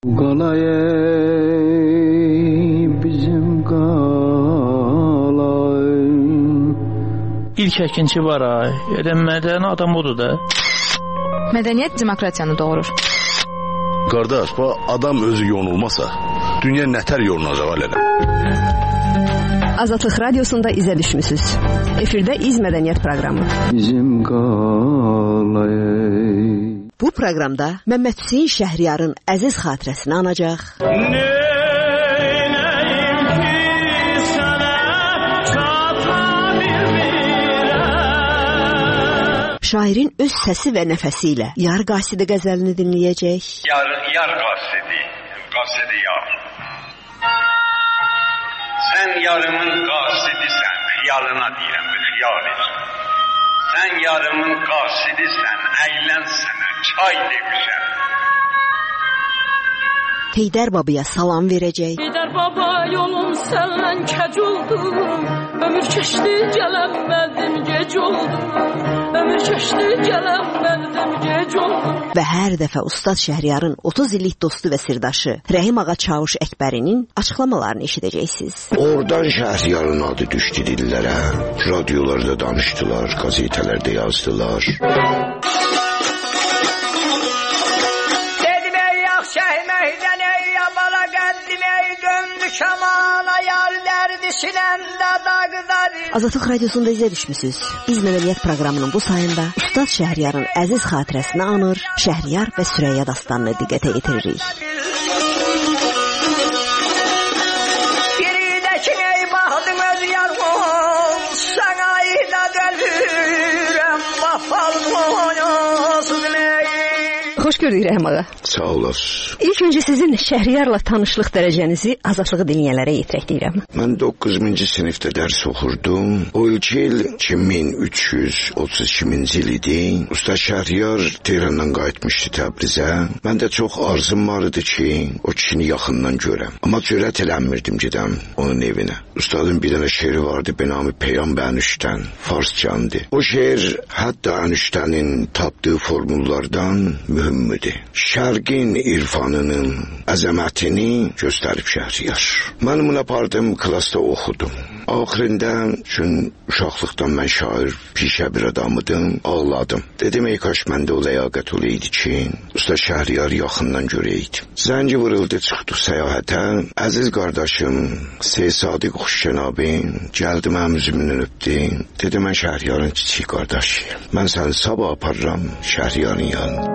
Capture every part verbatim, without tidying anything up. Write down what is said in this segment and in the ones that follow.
Qalay bizim qalay. İlk əkinçi var ay. Elə mədəni adam odur da. Mədəniyyət demokratiyanı doğurur. Qardaş, bu adam özü yonulmasa, dünya nətər yonulacaq alədə? Azadlıq Radiosunda izə düşmüsüz. Efirdə İz Mədəniyyət proqramı. Bizim qalay. Bu proqramda Məmməd Hüseyn Şəhriyarın əziz xatirəsini anacaq. Şairin öz səsi və nəfəsi ilə Yar Qasidi qəzəlini dinləyəcək. Yar, yar qasidi, qasidi yar. Sən yarımın qasidisən, xiyalına deyirəm, xiyal et. Sən yarımın qasidisən, əylənsənə, çay demişəm. Heydər babaya salam verəcək. Heydər baba yolum səndən kəc oldu. Ömür keçdi gələnmədim gec oldu. Ömür keçdi gələnmədim gec oldu. Və hər dəfə Ustad Şəhriyarın otuz illik dostu və sirdaşı Rəhim Ağa Çavuş Əkbərinin açıqlamalarını eşidəcəksiniz. Oradan Şəhriyarın adı düşdü dillərə. Radiolarda danışdılar, gazetələrdə yazdılar. Azadlıq Radiosunda izə düşmüsüz. İz Mədəniyyət proqramının bu sayında Ustad Şəhriyarın əziz xatirəsini anır, Şəhriyar və Sürəyya dastanını diqqətə yetiririk. Biridəkin ey baxdın öz yarım, sən ayda dəlürəm, mafalmıyasın ey. Xoş gördük Rəhim ağa. Sağ olasın. İlk öncə sizin Şəhriyarla tanışlıq dərəcənizi azadlığı dinləyənlərə yetirək deyirəm. Mən doqquzuncu sinifdə dərs oxurdum. O ilki il iki min üç yüz otuz ikinci il idi. Usta Şəhriyar Tehrandan qayıtmışdı Təbrizə. Mən də çox arzum var idi ki, o kişini yaxından görəm. Amma cürət eləmirdim gedəm onun evinə. Ustadın bir dənə şeiri vardı, benamı Peyam Bənüşdən, farscandı. O şeir hətta Ənüşdənin tapdığı formullardan mühümdür. Şərqin irfanının əzəmətini göstərib Şəhriyar. Mən bunu apardım, klasda oxudum. Axırında, çünki uşaqlıqdan mən şair, pişə bir adamıdım, ağladım. Dedim, ey kaş məndə o ləyaqət olaydı ki, Usta Şəhriyar yaxından görəydi. Zəngi vuruldu, çıxdıq səyahətə. Əziz qardaşım, Seyid Sadiq Xuşkənabin, gəldi mənim üzümünü öpdü. Dedim, mən Şəhriyarın kiçik qardaşıyım. Mən səni sabah aparıram Şəhriyarın yanına.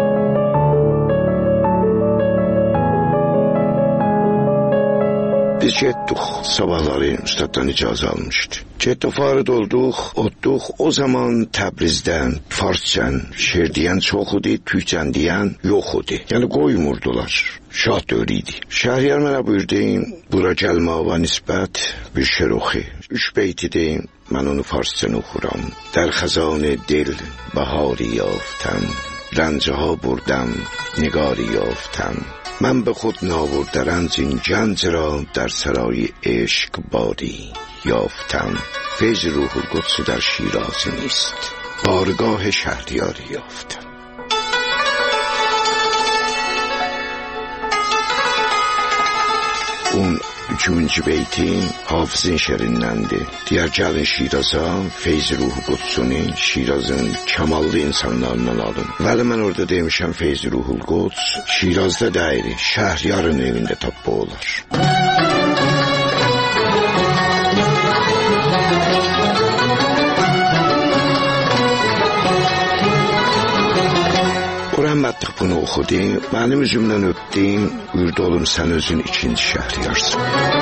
Biz getdik, sabahları ustaddan icazə almışdı. Getdik, farid olduq, otduq. O zaman Təbrizdən farscan şeir deyən çox idi, türkçən deyən yox idi. Yəni qoymurdular. Şah dövrü idi. Şəhriyar mənə buyurdu, bura gəlməyə nisbət bir şeir oxu. Üç beyt idi, mən onu farscan oxuram. در خزان دل بهاری یافتم رنجها بردم نگاری یافتم من به خود ناورده رنج این گنج را در سرای عشق باری یافتم فیض روح القدس در شیراز نیست بارگاه شهریاری یافتم. اون üçüncü beyti Hafızın şərinləndir. Deyər gəlin Şiraza, Feyz Ruhu Qudsunun Şirazın kamallı insanlarından alın. Vəli mən orada demişəm Feyz Ruhul Quds Şirazda deyir, Şəhriyarın evində tapma olar. O rəhmətlik bunu oxudu, mənim üzümdən öpdüm, buyurdu oğlum sən özün ikinci Şəhriyarsın.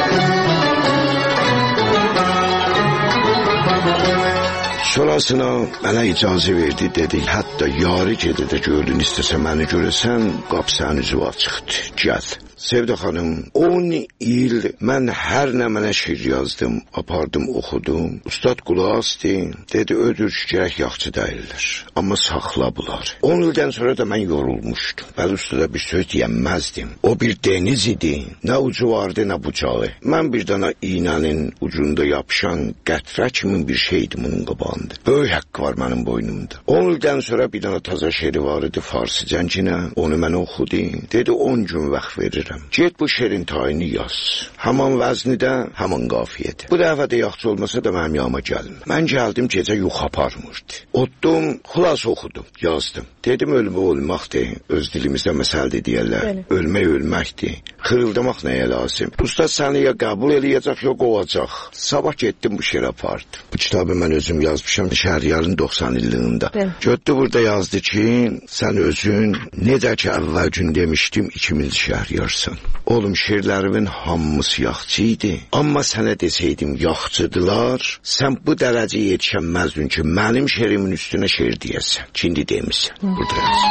Sonrasına mənə icazə verdi, dedi, hətta yarı gedədə gördün istəsə məni görəsən, qapı sənin üzü açıqdır, gəl. Sevda xanım, on il mən hər nə mənə şiir yazdım, apardım, oxudum. Ustad qulaq asdı, dedi ödür gərək yaxşı deyirlər, amma saxla bunlar. on ildən sonra da mən yorulmuşdum. Bəli, ustada bir söz deyəməzdim. O bir deniz idi, nə ucu vardı, nə bucağı. Mən bir dana iğnənin ucunda yapışan qətrə kimi bir şeydim onun qabağında. Böyük haqqı var mənim boynumda. on ildən sonra bir dana taza şeiri var idi, farsı cəncinə, onu mən oxudu. Dedi on gün vaxt verirəm. Get bu şeirin tayini yaz. Haman vəznidə, haman qafiyədə. Bu dəfə də yaxşı olmasa da mənim yanıma gəlmə. Mən gəldim, gecə yux aparmırdı. Otdum, xulas oxudum, yazdım. Dedim ölmə olmaqdır, öz dilimizdə məsəldir deyərlər. Bəli. Ölmək ölməkdir. Xırıldamaq nəyə lazım? Ustad səni ya qəbul eləyəcək, ya qovacaq. Sabah getdim bu şeir apardım. Bu kitabı mən özüm yazmışam Şəhriyarın doxsan illiyində. Götdü burada yazdı ki, sən özün necə ki əvvəl gün demişdim ikimiz Şəhriyarsan. Oğlum şeirlərimin hamısı yaxçı idi. Amma sənə deseydim yaxçıdılar, sən bu dərəcəyə yetişəməzdin ki, mənim şeirimin üstünə şeir deyəsən. Şimdi demişsən. Burada yazın.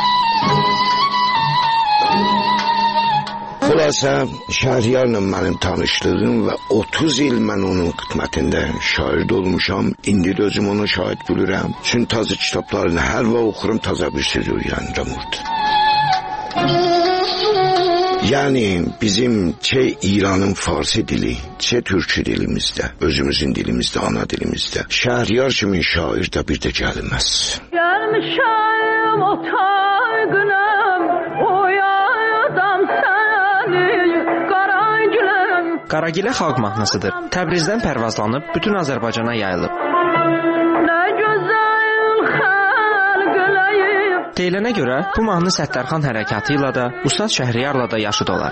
Xülasə, Şəhriyarla mənim tanışlığım və otuz il mən onun xidmətində şair olmuşam. İndi də özüm onu şahid bilirəm. Çünki taze kitablarını hər vaxt oxurum, taza bir söz öyrənirəm orada. Yani bizim çe İran'ın Farsi dili, çe Türkçü dilimizde, özümüzün dilimizde, ana dilimizde. Şəhriyar kimin şair de bir de gelmez. Gelmişim otay günüm, oyadan seni Qaragiləm. Qaragilə xalq mahnısıdır. Təbrizdən pərvazlanıb bütün Azərbaycana yayılıb. Deyilənə görə bu mahnı Səttarxan hərəkatı ilə də, Ustad Şəhriyarla da yaşıd olar.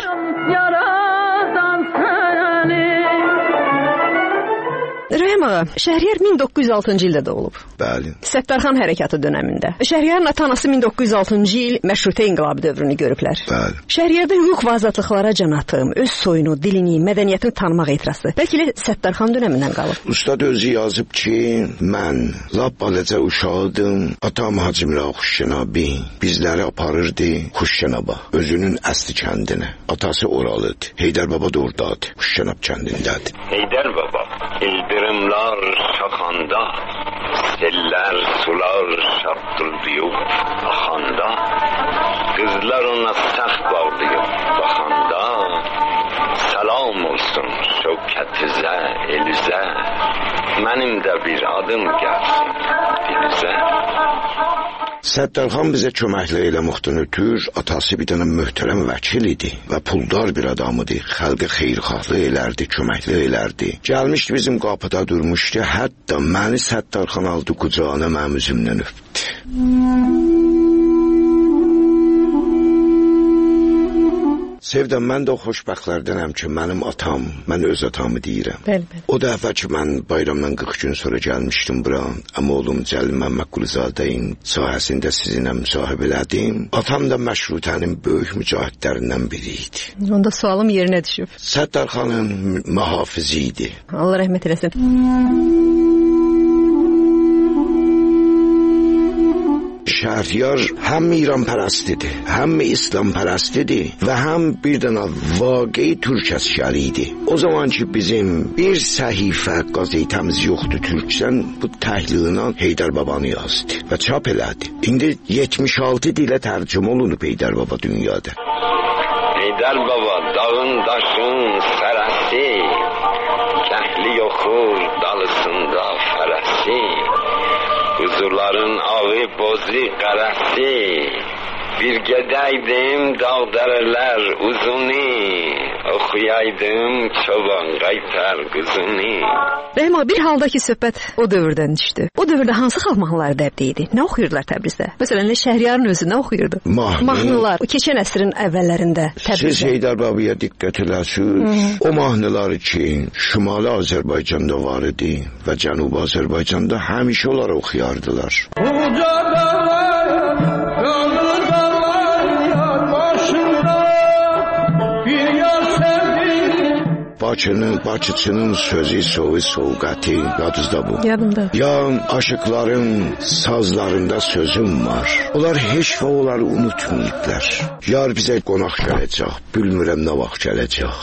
Rəhim ağa, Şəhriyar min doqquz yüz altıncı ildə doğulub. Bəli. Səttarxan hərəkatı dövründə. Şəhriyarın ata-anası min doqquz yüz altıncı il məşrutə inqilabı dövrünü görüblər. Bəli. Şəhriyarda hüquq və azadlıqlara can atım, öz soyunu, dilini, mədəniyyətini tanımaq ehtirası. Bəlkə də Səttarxan dövründən qalıb. Ustad özü yazıb ki, mən lap balaca uşaqdım, atam Hacı Mira Xuşşənabi bizləri aparırdı Xuşşənaba, özünün əsli kəndinə. Atası oralıdır. Heydər baba da oradadır, Xuşşənab kəndindədir. Heydər baba, İldırımlar şaxanda, sellər, sular şartılıyıb axanda, qızlar ona səx bağlayıb baxanda, salam olsun şövkətizə, elizə, mənim də bir adım gəlsin dilizə. Səttarxan bizə köməklə eləməkdən ötür, atası bir dənə möhtərəm vəkil idi və puldar bir adam idi. Xalqa xeyirxahlıq elərdi, köməklik elərdi. Gəlmişdi bizim qapıda durmuşdu, hətta məni Səttarxan aldı qucağına, mənim üzümdən öpdü. Sevdəm, mən də o xoşbəxtlərdənəm ki, mənim atam, mən öz atamı deyirəm. Bəli, bəli. O dəfə ki, mən bayramdan qırx gün sonra gəlmişdim bura, amma oğlum Cəlil Məmməd Quluzadəyin sahəsində sizinlə müsahibə elədim. Atam da məşrutənin böyük mücahidlərindən biri idi. Onda sualım yerinə düşüb. Səttarxanın mühafizi idi. Allah rəhmət eləsin. Şəhriyar həm İran pərəstidir, həm İslam pərəstidir və həm bir dənə vaqei türk əsgəri idi. O zaman ki bizim bir səhifə qazetəmiz yoxdur türkçən, bu təhlilini Heydər babanı yazdı və çap elədi. İndi yetmiş altı dilə tərcümə olunub Heydər baba dünyada. Heydər baba dağın daşın sərəsi, kəhli yoxur dalısında fərəsi, huzurların ağı bozu qarası, bir gedəydim dağ dərələr uzuni, oxuyaydım çoban qaytar qızını. Rəhim ağa, bir halda ki söhbət o dövrdən düşdü. O dövrdə hansı xalq mahnıları dəbdə idi? Nə oxuyurdular Təbrizdə? Məsələn, Şəhriyarın özü nə oxuyurdu? Mahnı. Mahnılar, keçən əsrin əvvəllərində Təbrizdə. Siz Heydər babaya diqqət eləsiniz. O mahnıları ki, Şimali Azərbaycanda var idi və Cənubi Azərbaycanda həmişə onları oxuyardılar. Bakının, Bakıçının sözü, soğu, soğuqatı, yadınızda bu. Yadımda. Ya aşıkların sazlarında sözüm var. Onlar heç və onları unutmayıblar. Yar bizə qonaq gələcək, bilmirəm nə vaxt gələcək.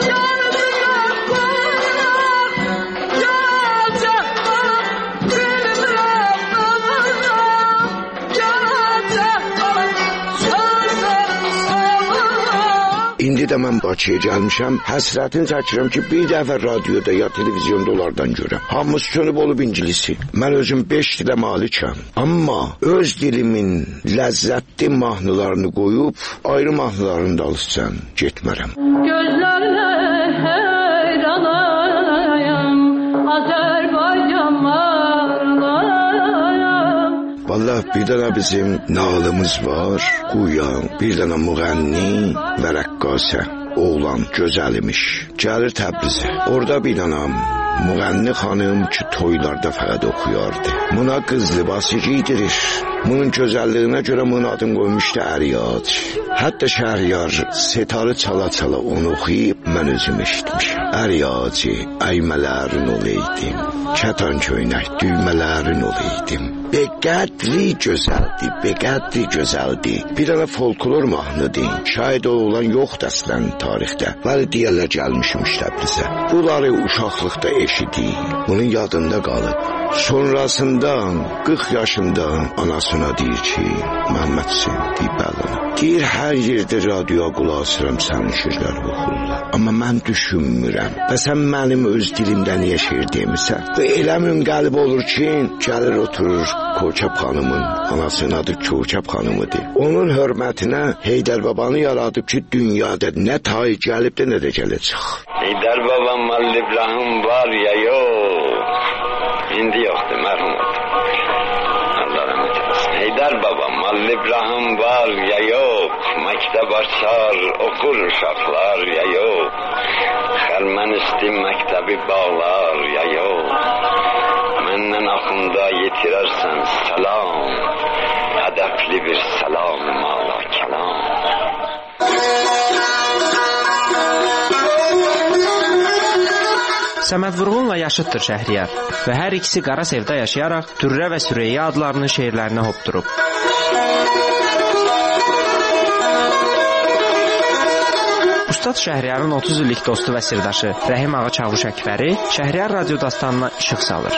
İndi də mən Bakıya gəlmişəm, həsrətini çəkirəm ki, bir dəfə radioda ya televizyonda onlardan görəm. Hamı sönüb olub ingilisi. Mən özüm beş dilə malikəm. Amma öz dilimin ləzzətli mahnılarını qoyub, ayrı mahnılarını da alırsan, getmərəm. Gözlərlə heyranayam, Azərbaycan marlayam. Vallahi bir dənə bizim nalımız var, Quyan, bir dənə müğənni və rəqqasə, oğlan, gözəlimiş. Gəlir Təbrizə, orada bir dənə müğənni xanım ki, toylarda fəqət oxuyardı. Buna qız libası giydirir. Bunun gözəlliyinə görə bunun adını qoymuşdu Əriyac. Hətta Şəhriyar setarı çala-çala onu oxuyub, mən özüm eşitmişəm. Əriyaci, əymələrin olaydım, kətan köynək düymələrin olaydım. Beqədri gözəldi, beqədri gözəldi. Bir dənə folklor mahnıdır. Şayad o olan yoxdur əslən tarixdə. Vəli deyərlər gəlmişmiş Təbrizə. Bunları uşaqlıqda eşidi, bunun yadında qalıb. Sonrasında qırx yaşında anasına deyir ki, Məhəmmədsin, deyib bəlana. Deyir, hər yerdə radioya qulaq asıram sənin şirləri oxurlar. Amma mən düşünmürəm. Və sən mənim öz dilimdə niyə şeir demirsən? Və elə münqəlib olur ki, gəlir oturur Koçab xanımın, anasının adı Koçab xanımıdır. Onun hörmətinə Heydər babanı yaradıb ki, dünyada nə tay gəlib də nə də gələcək. Heydər babam Mal İbrahim var ya yox. İndi yoxdur, mərhum oldu. Allah rəhmət etsin. Heydər babam Mal İbrahim var ya yox. Məktəb açar, okur uşaqlar ya yox. Xəlmənisti məktəbi bağlar ya yox. Məndən axında yetirərsən salam, hədəfli bir salam mala kəlam. Səməd Vurğunla yaşıddır Şəhriyar və hər ikisi Qarasevdə yaşayaraq Dürrə və Süreyya adlarını şeirlərinə hopdurub. Ustad Şəhriyarın otuz illik dostu və sirdaşı Rəhim Ağa Çavuş Əkbəri Şəhriyar radio dastanına işıq salır.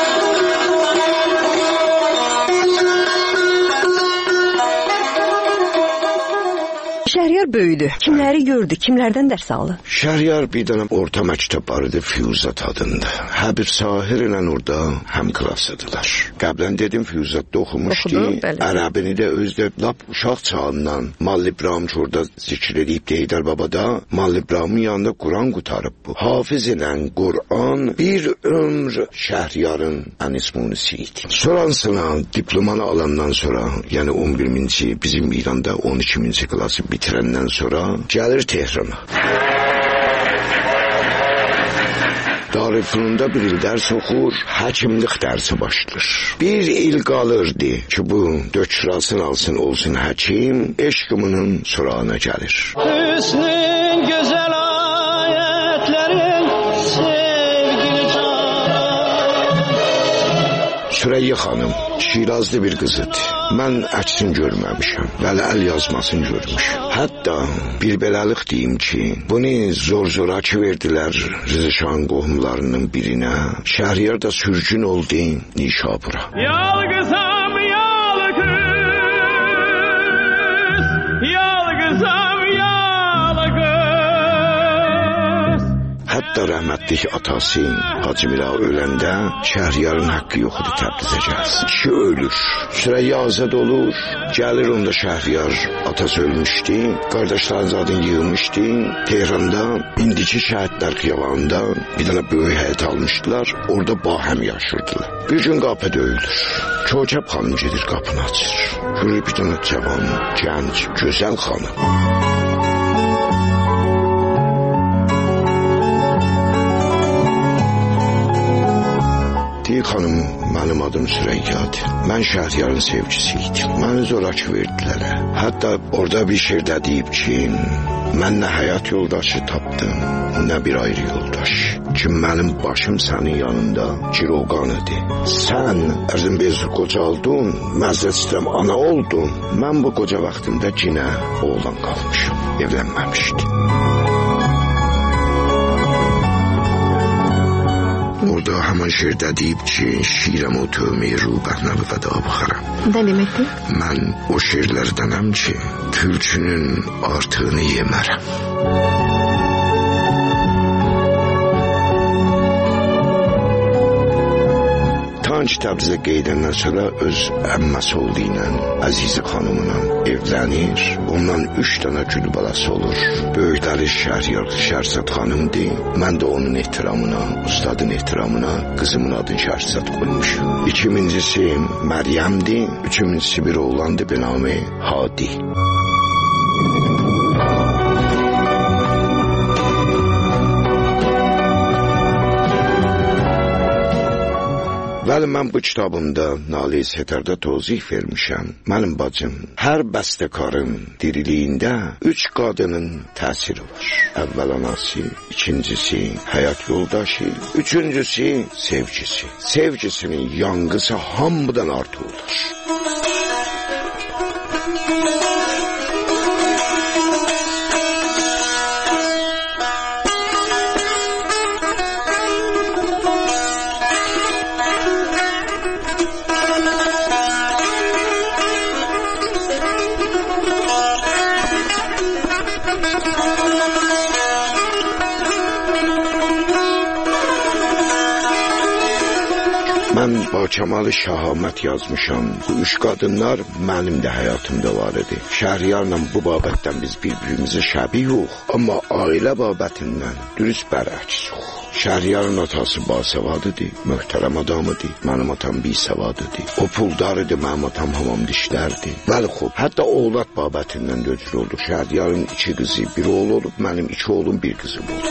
Şəhriyar böyüdü. Kimləri gördü, kimlərdən dərs aldı? Şəhriyar bir dənə orta məktəb barıdı Füyuzat adında. Hə bir Sahir ilə orada həm klasıdılar. Qəblən dedim Füyuzatda oxumuşdu. Ərəbini də özdə lap uşaq çağından Mal İbrahim orada zikr edib Heydər babada Mal İbrahimin yanında Quran qutarıb bu. Hafiz ilə Quran bir ömr Şəhriyarın ənismunisi idi. Sonrasına diplomanı alandan sonra, yəni on birinci bizim İranda on ikinci klası bitirəndən sonra gəlir Tehrana. Darülfünunda bir il dərs oxur, həkimlik dərsi başlayır. Bir il qalırdı ki, bu dökürasını alsın, olsun həkim, eşqımının surağına gəlir. Hüsnün gözəl ayətlərin sevgili canan. Süreyya xanım Şirazlı bir qızıdır. Mən əksin görməmişəm, bəli əl yazmasını görmüşəm. Hətta bir beləlik deyim ki, bunu zor-zoraki verdilər Rızışan qohumlarının birinə. Şəhriyar da sürgün oldu Nişabura. Yalqızam, yalqız, yalqızam, yalqız. Hətta rəhmətlik atası Hacı Mira öləndə Şəhriyarın haqqı yoxdur Təbrizə gəlsin. Kişi ölür, Süreyya azad olur, gəlir onda Şəhriyar atası ölmüşdü, qardaşların zadını yığılmışdı, Tehranda indiki şəhidlər xiyabanında bir dənə böyük həyət almışdılar, orada bahəm yaşırdılar. Bir gün qapı döyülür, Koçab xanım gedir qapını açır, görür bir dənə cavan, gənc, gözəl xanım. Deyir xanım, mən Mənim adım Süreyyadır. Mən Şəhriyarın sevgisiydim. Məni zorakı verdilər. Hətta orada bir şeirdə deyib ki, mən nə həyat yoldaşı tapdım, nə bir ayrı yoldaş. Ki mənim başım sənin yanında ciroqanıdır. Sən ərzin bezir qocaldın, məzrət istəyirəm ana oldun. Mən bu qoca vaxtımda cinə oğlan qalmışım, evlənməmişdim. Orada həman şeirdə deyib ki, şirəm o tövməyi rubəhlə və vəda baxaram. Nə deməkdir? Mən o şeirlərdənəm ki, tülkünün artığını yemərəm. Tanç Təbrizə qeydəndən sonra öz əmməsi oğlu ilə Əzizi xanımla evlənir. Ondan üç dənə gül balası olur. Böyükləri Şəhriyar Şərzad xanımdır. Mən də onun ehtiramına, ustadın ehtiramına qızımın adını Şərzad qoymuşum. İkincisi Məryəmdir. Üçüncüsü bir oğlandır, benamı Hadi. Bəli, mən bu kitabımda Nalı Setərdə tozih vermişəm. Mənim bacım, hər bəstəkarın diriliyində üç qadının təsiri var. Əvvəl anası, ikincisi həyat yoldaşı, üçüncüsü sevgisi. Sevgisinin yanğısı hamıdan artıq olur. Mən Bakamalı Şahamət yazmışam. Bu üç qadınlar mənim də həyatımda var idi. Şəhriyarla bu babətdən biz bir-birimizə şəbih yox, amma ailə babətindən dürüst bərəks yox. Şəhriyarın atası basavadıdır, möhtərəm adamıdır. Mənim atam bisavadıdır. O puldar idi, mənim atam hamam dişlərdi. Bəli, xub, hətta oğlat babətindən döcür oldu. Şəhriyarın iki qızı, bir oğlu olub, mənim iki oğlum, bir qızım oldu.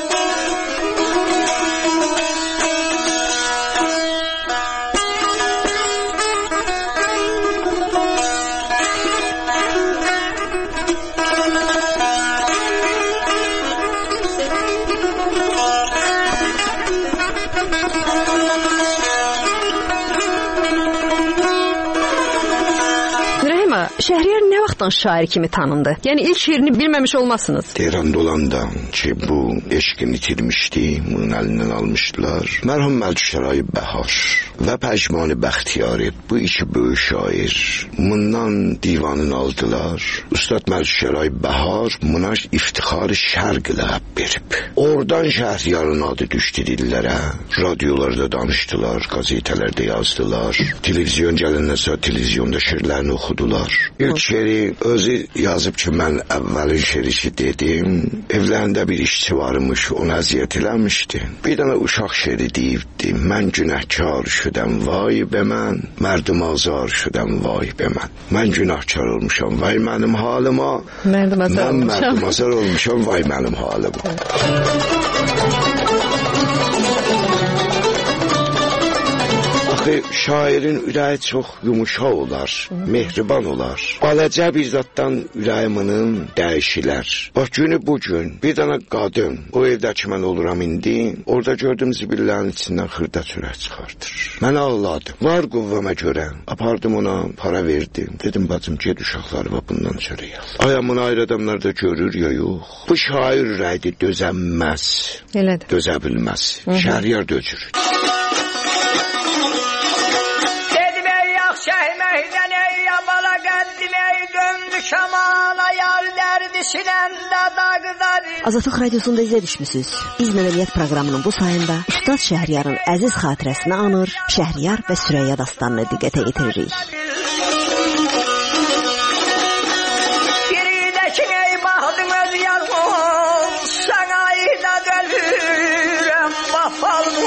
Şəhriyar nə vaxtdan şair kimi tanındı? Yəni ilk şeirini bilməmiş olmasınız. Tehranda olandan ki, bu eşqini itirmişdi, bunun əlindən almışdılar. Mərhum Məlikşəray Bəhar və Pəcmani Bəxtiyari, bu iki böyük şair, bundan divanını aldılar. Ustad Məlikşəray Bəhar buna iftixar şərq ləqəb verib. Oradan Şəhriyarın adı düşdü dillərə. Radiolarda danışdılar, qazetələrdə yazdılar. Televizyon gələndən sonra televizyonda şeirlərini oxudular. İlk şeiri özü yazıb ki, mən əvvəlin şeirişi dedim. Evlərində bir işçi varmış, ona əziyyət eləmişdi. Bir dənə uşaq şeiri deyibdi. Mən günahkar şüdəm, vay be mən. Mərdim azar şüdəm, vay be mən. Mən günahkar olmuşam, vay mənim halıma. Mərdim azar mən olmuşam. Mən mərdim azar olmuşam, vay mənim halıma. Şairin ürəyi çox yumuşaq olar, mehriban olar. Balaca bir zatdan ürəyiminin dəyişilər. Bax, günü bugün bir dənə qadın, o evdəki mən oluram indi, orada gördüm zibillərin içindən xırda çörək çıxardır. Mən ağladım. Var quvvama görə. Apardım ona, para verdim. Dedim, bacım, ged uşaqları və bundan çörək al. Ayamını ayrı adamlar da görür ya yox. Bu şair ürəyidir, dözənməz. Elədir. Dözə bilməz. Şəhriyar dözür. Şəhməkdən ey yabala qəddim ey döndü şamala yar dərdi sinəndə dağdır. Azadlıq Radiosunda izlə düşmüsünüz. Biz mədəniyyət proqramının bu sayında Ustad Şəhriyarın əziz xatirəsini anır, Şəhriyar və Süreyya dastanını diqqətə yetiririk. Giridəkin ey baxdın öz yalğın, sana ayda dölürəm, bafalım.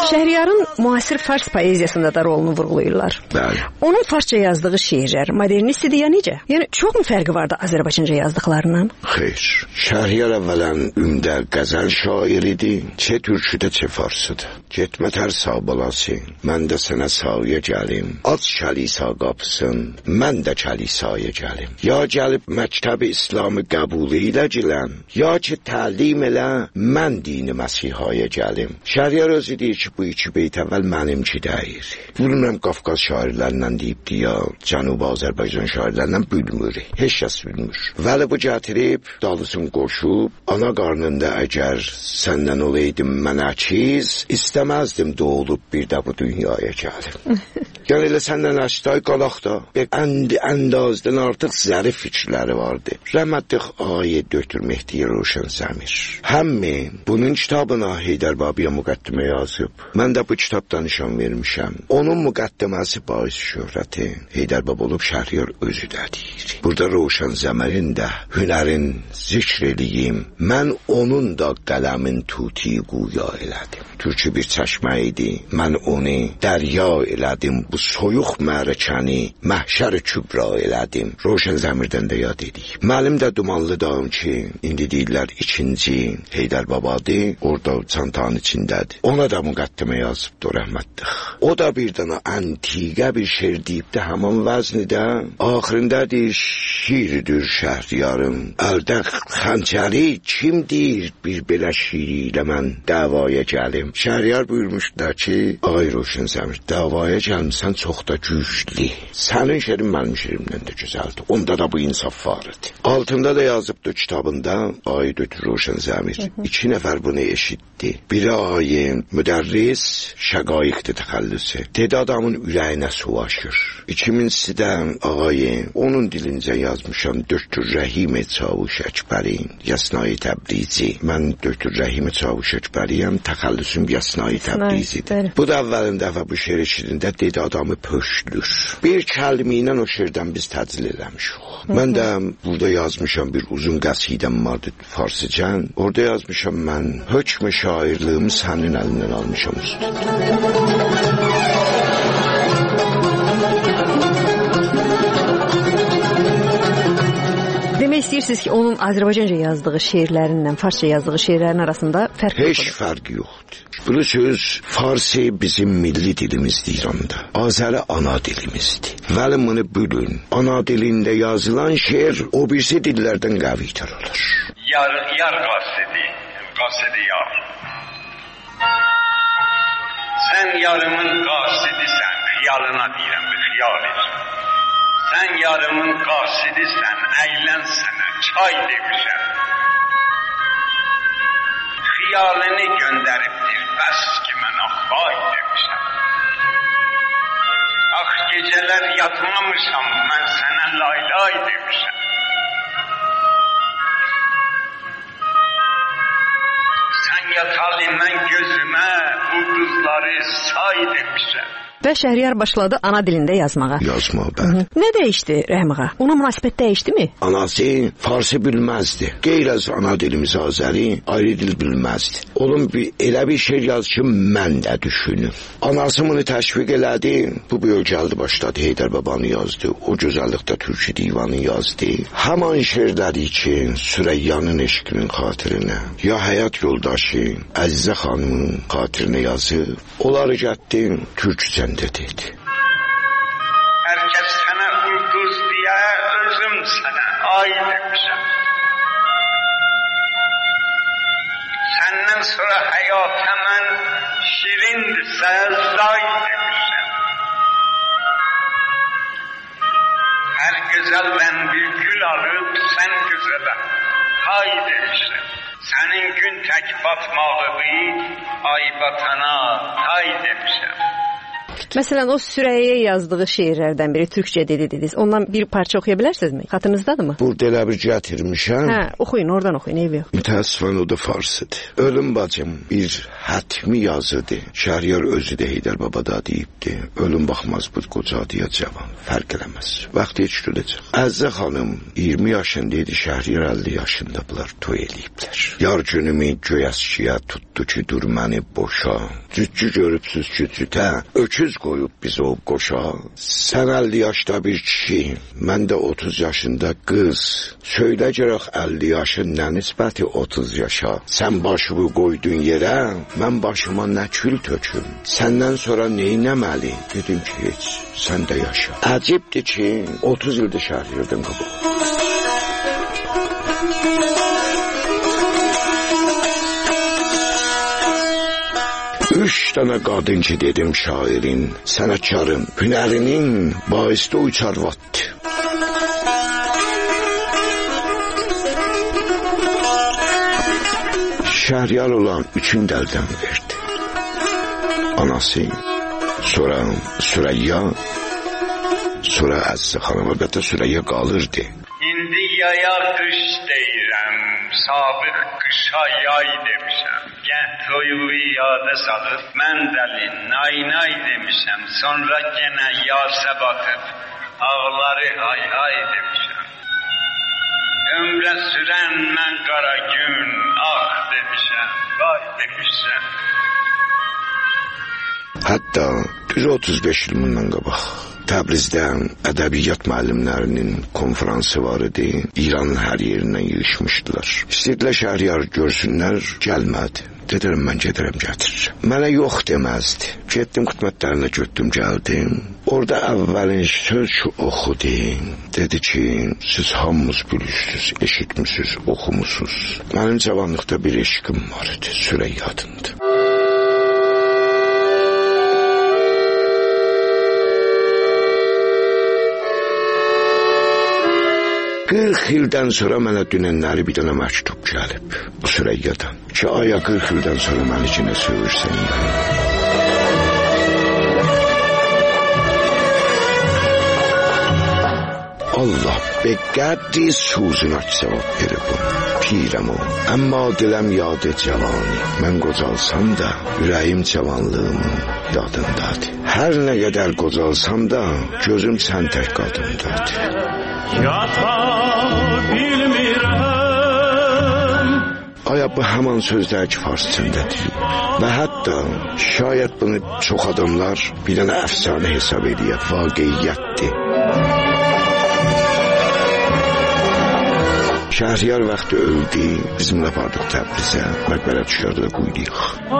Şəhriyarın müasir fars poeziyasında da rolunu vurğulayırlar. Bəli. Onun farsça yazdığı şeirlər modernist idi ya necə? Yəni çox mu fərqi vardı Azərbaycanca yazdıqlarından? Xeyr. Şəhriyar əvvələn ümdə qəzəl şair idi. Çə türküdə, çə farsıdı. Getmə tər sağ balası, mən də sənə sağıya gəlim. Aç kəlisa qapısın, mən də kəlisaya gəlim. Ya gəlib məktəb İslamı qəbul ilə gilən, ya ki təlim elə, mən dini məsihaya gəlim. Şəhriyar özü deyir ki, bu iki beyt əvvəl mənimki deyir. Bilməm Qafqaz şairlərindən deyibdi ya, Cənubi Azərbaycan şairlərindən bilmir. Heç kəs bilmir. Vəli bu gətirib, dalısın qoşub, ana qarnında əgər səndən olaydım mən əkiz, istəməzdim doğulub bir də bu dünyaya gəlim. Yəni elə səndən əşday qalaq da, ənd əndazdan artıq zərif fikirləri vardı. Rəhmətlik ayə döktür Mehdi Roşan Zəmir. Həmmi bunun kitabına Heydər Babiyə müqəddimə yazıb. Mən də bu kitabdan nişan vermişəm. Onun müqəddiməsi bais şöhrəti Heydər Baba olub Şəhriyar özü də deyir. Burada Roşan Zəmərin də hünərin zikr eləyim. Mən onun da qələmin tuti quya elədim. Türkü bir çəşmə idi. Mən onu dərya elədim. Bu soyuq mərəkəni məhşər kübra elədim. Roşan Zəmirdən də yad edik. Mənim də dumanlı dağım ki, indi deyirlər ikinci Heydər Babadır. Orada çantanın içindədir. Ona da müqəddimə yazıbdır rəhmətlik. O da bir dana antiqə bir şeir deyibdir həman vəznidə. Axırında deyir, şiirdir Şəhriyarım. Əldə xəncəri kim deyir bir belə şiiri ilə mən davaya gəlim. Şəhriyar buyurmuşlar ki, ay Roşan Zəmir, davaya gəlmişsən çox da güclü. Sənin şeirin mənim şeirimdən də gözəldir. Onda da bu insaf vardı. Altında da yazıbdır kitabında, ay dötür Roşan Zəmir. İki nəfər bunu eşitdi. Biri ayin, müdərris, şəqaiqdir təxəllüsü. Dedi adamın ürəyinə suvaşır. İkincisi də ağayin, onun dilincə yazmışam döktür Rəhimi Çavuş Əkbəri, Yasnai Təbrizi. Mən döktür Rəhimi Çavuş Əkbəriyəm, təxəllüsüm Yasnai Təbrizidir. Bu da əvvəlin dəfə bu şeir eşidində dedi adamı pöşlür. Bir kəlmi ilə o şeirdən biz təcil eləmişik. Mən də burada yazmışam bir uzun qəsidəm vardı farsıcan. Orada yazmışam mən hökm şairlığımı sənin əlindən almışam usta. Demək istəyirsiniz ki, onun Azərbaycanca yazdığı şeirlərindən farsça yazdığı şeirlərin arasında fərq yoxdur? Heç fərq yoxdur. Bu söz Farsi bizim milli dilimizdir İranda. Azəri ana dilimizdir. Vəli bunu bülün. Ana dilində yazılan şeir o birisi dillərdən qəvidir olur. Yar, yar qasidi, qasidi yar. Sən yarımın qasidisən, xiyalına deyirəm bir xiyal et. Sən yarımın qasidisən, əylən sənə, çay demişəm. Xiyalini göndəribdir, bəs ki mən axbay demişəm. Ax gecələr yatmamışam, mən sənə laylay demişəm. Sən yatalı mən gözümə, ulduzları say demişəm. Və Şəhriyar başladı ana dilində yazmağa. Yazmağa, bəli. Nə dəyişdi Rəhim ağa? Ona münasibət dəyişdi mi? Anası Farsi bilməzdi. Qeyr az ana dilimiz Azəri ayrı dil bilməzdi. Onun bir, elə bir şey yaz ki, mən də düşünüm. Anası bunu təşviq elədi. Bu bir gəldi başladı. Heydər Babanı yazdı. O gözəllikdə Türkü divanı yazdı. Həman şeirləri ki, Süreyyanın eşqinin xatirinə, ya həyat yoldaşı Əzizə xanımın xatirinə yazıb, onları gətdi Türkçə dedi. Hər kəs sənə ulduz deyə, özüm sənə ay demişəm. Səndən sonra həyata mən şirindirsə zay demişəm. Hər gözəldən bir gül alıb sən gözələ hay demişəm. Sənin gün tək batmağını ay batana tay demişəm. Məsələn, o Süreyyə yazdığı şeirlərdən biri türkçə dedi dediniz. Ondan bir parça oxuya bilərsinizmi? Xatırınızdadırmı? Burada elə bir gətirmişəm. Hə, oxuyun, oradan oxuyun, eybi yox. Mütəəssifən o da farsıdır. Ölüm bacım bir hətmi yazıdır. Şəhriyar özü də Heydər Babada deyibdi. Ölüm baxmaz bu qocadıya cavan, fərq eləməz. Vaxtı heç güləcək. Əzzə xanım iyirmi yaşında idi, Şəhriyar əlli yaşında bunlar toy eləyiblər. Yar günümü göyəskiyə tutdu ki, dur məni boşa. Cüccü görübsüz ki, cütə, öküz qoyub biz o qoşa. Sən əlli yaşda bir kişi, mən də otuz yaşında qız. Söylə görək əlli yaşın nə nisbəti otuz yaşa. Sən başımı qoydun yerə, mən başıma nə kül töküm. Səndən sonra neynəməli? Dedim ki, heç, sən də yaşa. Əcibdir ki, otuz ildir Şəhriyardan qabaq. Üç tane qadın ki dedim şairin, sənətkarın, hünərinin baisdə uçar vattı. Şəhriyar olan üçün dəldən verdi. Anası, sonra Süreyya, sonra Əzizə xanım, əlbəttə Süreyya qalırdı. İndi yaya qış deyirəm, sabiq qışa yay demişəm. Gəh toyuğu yada salıb, mən dəli nay nay demişəm. Sonra genə yasa batıb, ağları hay hay demişəm. Ömrə sürən mən qara gün, ah demişəm, vay demişəm. Hətta düz otuz beş il bundan qabaq Təbrizdə ədəbiyyat müəllimlərinin konfransı var idi. İranın hər yerindən yığışmışdılar. İstədilər Şəhriyar görsünlər, gəlmədi. Dedim, mən gedərəm, gətirirəm. Mənə yox deməzdi. Getdim xidmətlərinə götdüm, gəldim. Orada əvvəlin söz şu oxudu. Dedi ki, siz hamınız bilirsiniz, eşitmişsiniz, oxumusunuz. Mənim cavanlıqda bir eşqim var idi, Süreyya adında. qırx ildən sonra mənə dünənləri bir dənə məktub gəlib bu Süreyyadan ki, aya qırx ildən sonra məni kinə söyürsən yəni. Allah be qədri suzuna cavab verir bu. Pirəm o, əmma diləm yadı cavani. Mən qocalsam da, ürəyim cavanlığımın yadındadır. Hər nə qədər qocalsam da, gözüm sən tək qadındadır. Yata bilmirəm. Aya bu həman sözlər ki, farsçındadır. Və hətta şayət bunu çox adamlar bir dənə əfsanə hesab edir, vaqiyyətdir. Şəhriyar vaxtı öldü, bizimlə vardıq Təbrizə, məqbərə düşərdə də qoyduyuq.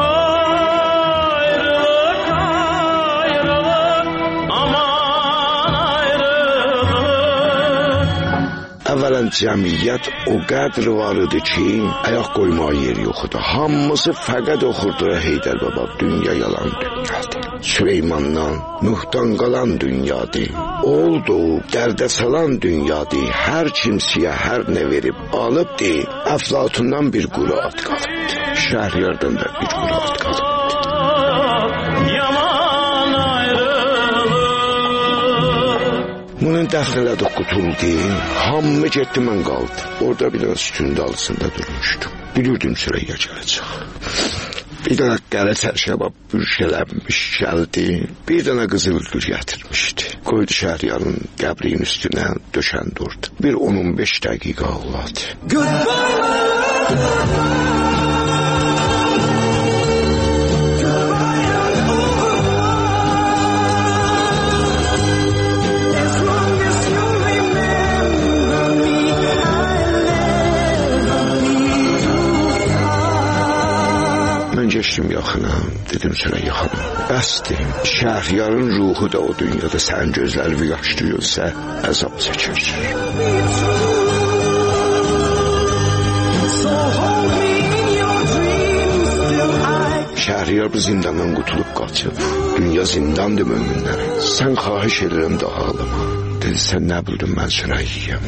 Əvvələn cəmiyyət o qədr var idi ki, ayaq qoymağa yer yox idi. Hamısı fəqət oxurdu Heydər Baba, dünya yalan dünyadır. Süleymandan, Nuhdan qalan dünyadır. Oldu, dərdə salan dünyadır. Hər kimsiyə hər nə verib alıbdı. Əflatundan bir quru at qalıbdı. Şəhriyardan da bir quru at qalıbdı. Bunun dəxlədə qutuldu, hamı getdi, mən qaldı. Orada bir dənə sütün dalısında durmuşdum. Bilirdim Süreyya gələcək. Bir dənə qərə çərşəbə bürşələnmiş gəldi, bir dənə qızıl gül gətirmişdi. Qoydu Şəhriyarın qəbrinin üstünə döşəndi orada. Bir on on beş dəqiqə ağladı. Geçdim yaxına, dedim Süreyya xanım, bəsdir, Şəhriyarın ruhu da o dünyada sən gözlərini yaşlayırsa, əzab çəkir. Şəhriyar bu zindandan qutulub qaçıb, dünya zindandır möminlərə. Sən xahiş edirəm də ağlama. Dedi, sən nə bildin mən Süreyyəyəm.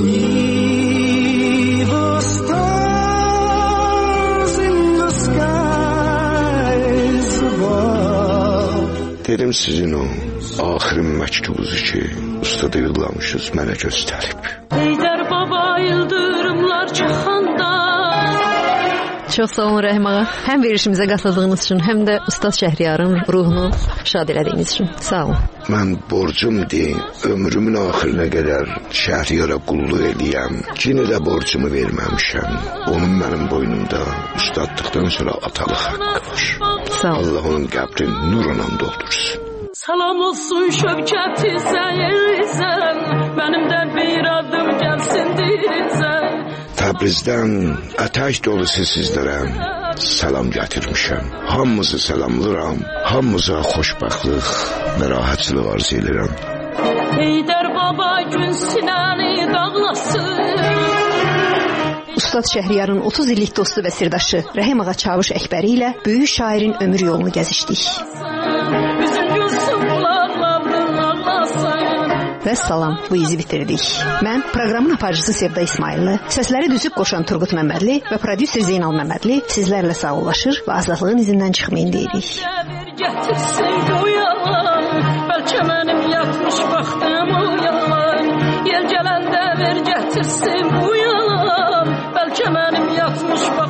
Dedim sizin o axirin məktubunuzu ki, ustada yollamışız, mənə göstərib. Heydər baba yıldırımlar çaxanda, Çox sağ olun Rəhim ağa. Həm verilişimizə qatıldığınız üçün, həm də Ustad Şəhriyarın ruhunu şad elədiyiniz üçün. Sağ olun. Mən borcumdur, ömrümün axırına qədər Şəhriyara qulluq eləyəm. Yenə də borcumu verməmişəm. Onun mənim boynumda ustadlıqdan sonra atalıq haqqı var. Sağ olun. Allah onun qəbrini nurla doldursun. Salam olsun şövkəti səyirsən, mənim də bir adım gəlsin deyirsən. Təbrizdən ətək dolusu sizlərə salam gətirmişəm. Hamınızı salamlıram, hamınıza xoşbəxtlıq və rahatçılıq arzu edirəm. Heydər baba gün sinəni dağlasın. Ustad Şəhriyarın otuz illik dostu və sirdaşı Rəhim ağa Çavuş Əkbəri ilə böyük şairin ömür yolunu gəzişdik. Və salam, bu izi bitirdik. Mən proqramın aparıcısı Sevda İsmailli, səsləri düzüb qoşan Turqut Məmmədli və prodüser Zeynal Məmmədli sizlərlə sağollaşır və azadlığın izindən çıxmayın deyirik. Gətirsin bu yalan, bəlkə mənim yatmış vaxtım o yalan. Yer gələndə ver gətirsin bu yalan, bəlkə mənim yatmış vaxtım